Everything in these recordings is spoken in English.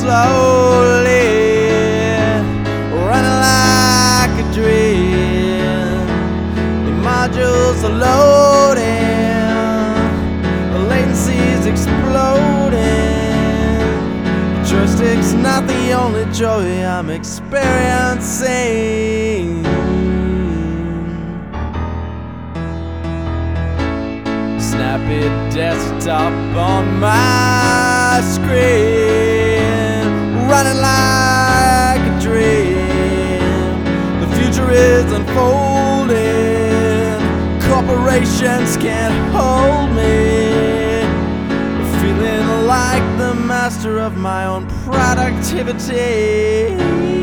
slowly, running like a dream. The modules are loading, the latency's exploding. The joystick's not the only joy I'm experiencing. Snappy desktop on my screen, running like a dream. The future is unfolding, corporations can't hold me. Feeling like the master of my own productivity.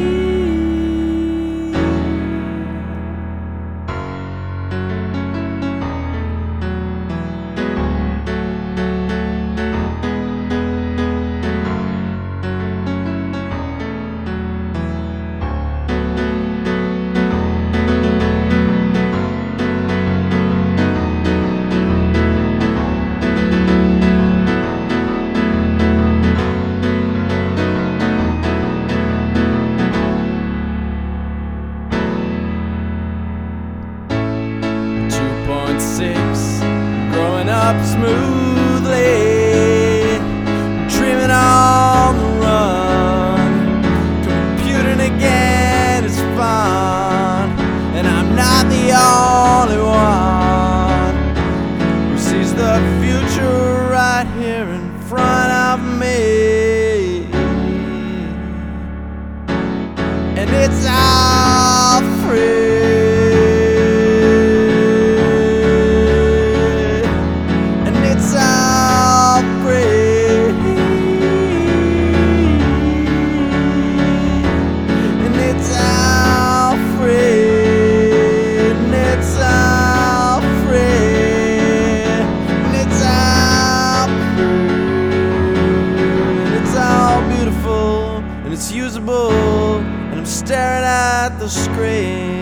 2.6, growing up smoothly, dreaming on the run. Computing again is fun, and I'm not the only one who sees the future right here in front of me. And it's all free. It's usable, and I'm staring at the screen.